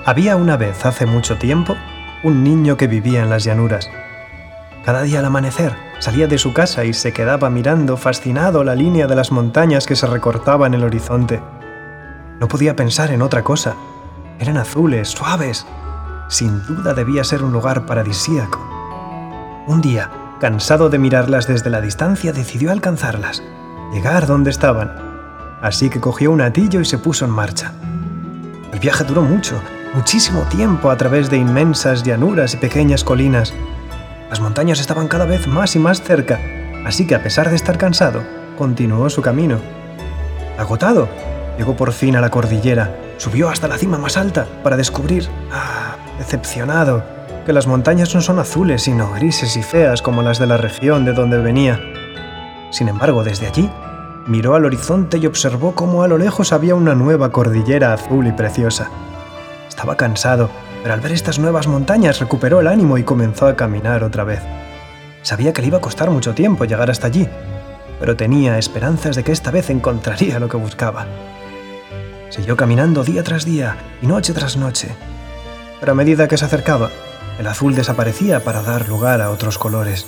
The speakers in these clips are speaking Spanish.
Había una vez, hace mucho tiempo, un niño que vivía en las llanuras. Cada día al amanecer salía de su casa y se quedaba mirando fascinado la línea de las montañas que se recortaba en el horizonte. No podía pensar en otra cosa. Eran azules, suaves. Sin duda debía ser un lugar paradisíaco. Un día, cansado de mirarlas desde la distancia, decidió alcanzarlas, llegar donde estaban. Así que cogió un atillo y se puso en marcha. El viaje duró muchísimo tiempo a través de inmensas llanuras y pequeñas colinas. Las montañas estaban cada vez más y más cerca, así que a pesar de estar cansado, continuó su camino. Agotado, llegó por fin a la cordillera, subió hasta la cima más alta para descubrir, decepcionado, que las montañas no son azules, sino grises y feas como las de la región de donde venía. Sin embargo, desde allí, miró al horizonte y observó cómo a lo lejos había una nueva cordillera azul y preciosa. Estaba cansado, pero al ver estas nuevas montañas recuperó el ánimo y comenzó a caminar otra vez. Sabía que le iba a costar mucho tiempo llegar hasta allí, pero tenía esperanzas de que esta vez encontraría lo que buscaba. Siguió caminando día tras día y noche tras noche, pero a medida que se acercaba, el azul desaparecía para dar lugar a otros colores.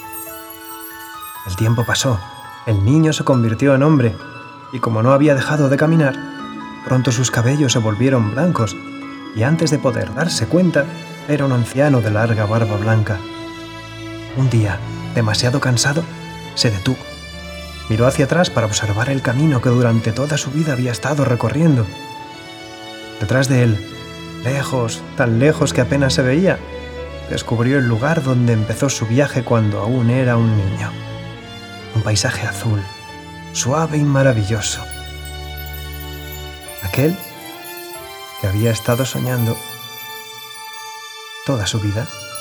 El tiempo pasó, el niño se convirtió en hombre, y como no había dejado de caminar, pronto sus cabellos se volvieron blancos, y antes de poder darse cuenta, era un anciano de larga barba blanca. Un día, demasiado cansado, se detuvo. Miró hacia atrás para observar el camino que durante toda su vida había estado recorriendo. Detrás de él, lejos, tan lejos que apenas se veía, descubrió el lugar donde empezó su viaje cuando aún era un niño. Un paisaje azul, suave y maravilloso. Aquel que había estado soñando toda su vida.